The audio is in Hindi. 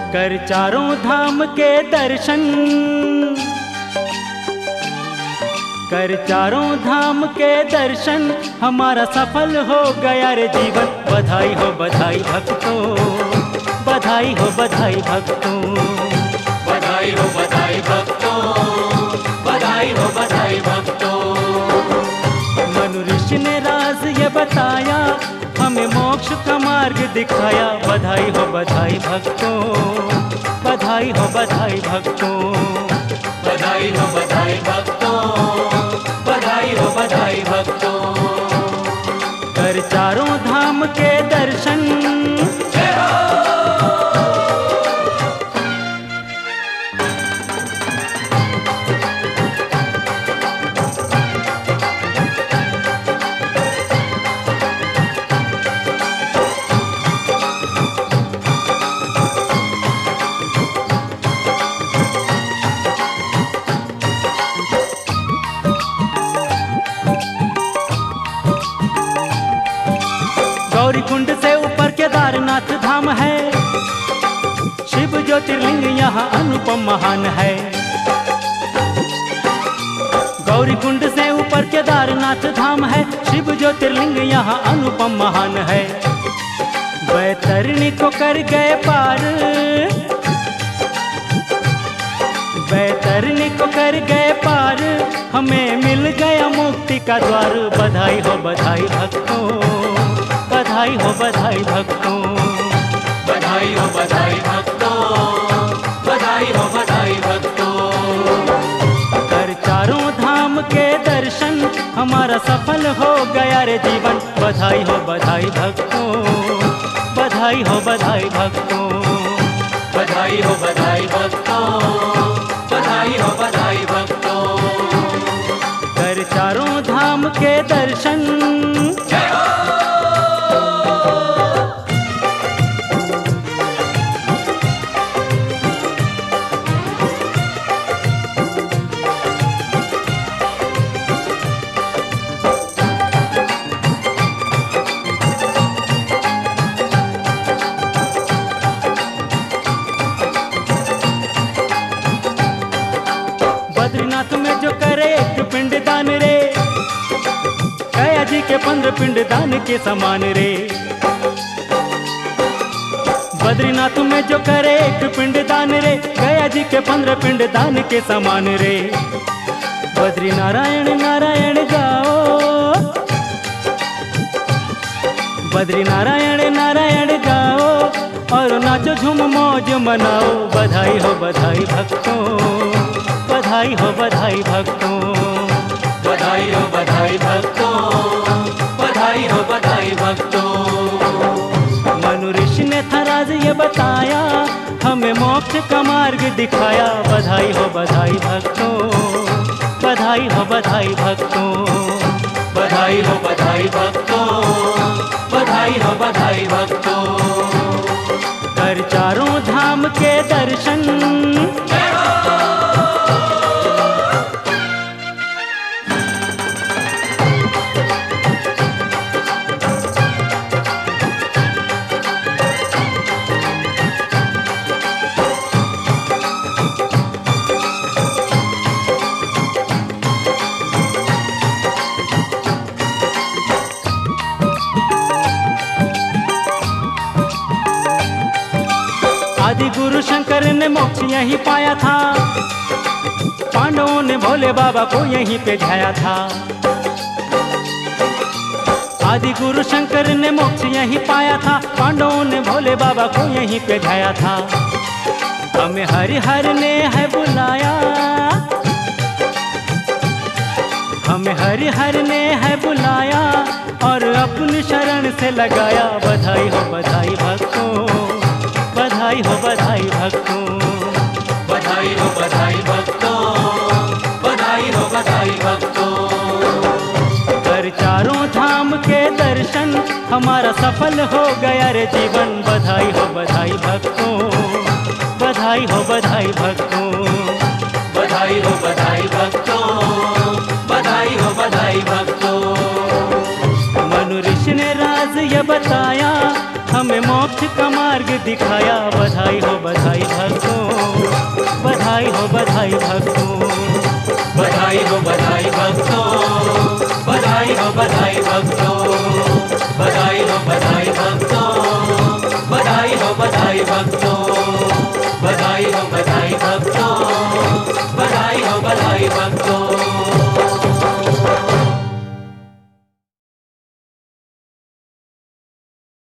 कर चारों धाम के दर्शन, कर चारों धाम के दर्शन, हमारा सफल हो गया रे जीवन। बधाई हो भक्तों, बधाई हो भक्तों, बधाई हो भक्तों, बधाई हो भक्तों। मनु ऋषि ने राज ये बताया, हमें मोक्ष का मार्ग दिखाया। बधाई हो भक्तों, बधाई हो भक्तों, बधाई हो भक्तों, बधाई हो भक्तों। कर चारों धाम के दर्शन, जय हो। गौरी कुंड से ऊपर केदारनाथ धाम है, शिव ज्योतिर्लिंग यहाँ अनुपम महान है। गौरी कुंड से ऊपर केदारनाथ धाम है, शिव ज्योतिर्लिंग यहाँ अनुपम महान है। बैतरणी को कर गए पार, बैतरणी को कर गए पार, हमें मिल गया मुक्ति का द्वार। बधाई हो भक्तों, बधाई हो भक्तों, बधाई हो भक्तों, बधाई हो भक्तों। कर चारों धाम के दर्शन, हमारा सफल हो गया रे जीवन। बधाई हो भक्तों, बधाई हो भक्तों, बधाई हो भक्तों, बधाई हो भक्तों। कर चारों धाम के दर्शन, जय हो। बद्रीनाथ में जो करे एक पिंड दान रे, गया जी के 15 पिंड दान के समान रे। बद्रीनाथ में जो करे एक पिंड दान रे, गया जी के 15 पिंड दान के समान रे। बद्री नारायण नारायण गाओ, बद्री नारायण नारायण गाओ, और नाचो झूम मौज मनाओ। बधाई हो भक्तों, बधाई हो भक्तों, बधाई हो भक्तों, बधाई हो भक्तों। मनु ऋषि ने था राज ये बताया, हमें मोक्ष का मार्ग दिखाया। बधाई हो भक्तों, बधाई हो भक्तों, बधाई हो भक्तों, बधाई हो भक्तों। कर चारों धाम के दर्शन, जय हो। आदि गुरु शंकर ने मोक्ष यहीं पाया था, पांडवों ने भोले बाबा को यहीं पे ध्याया था। आदि गुरु शंकर ने मोक्ष यहीं पाया था, पांडवों ने भोले बाबा को यहीं पे ध्याया था। हमें हरिहर ने है बुलाया, हमें हरिहर ने है बुलाया, और अपनी शरण से लगाया। बधाई हो भक्तों, बधाई हो भक्तों, बधाई हो भक्तों, बधाई हो भक्तों। कर चारों धाम के दर्शन, हमारा सफल हो गया रे जीवन। बधाई हो भक्तों, बधाई हो भक्तों, बधाई हो भक्तों, बधाई हो भक्तों। मनु ऋषि ने राज ये बताया, हमें मोक्ष का मार्ग दिखाया। बधाई हो बधाई भक्तों। बधाई हो भक्तों, बधाई हो भक्तों, बधाई हो भक्तों, बधाई हो भक्तों, बधाई हो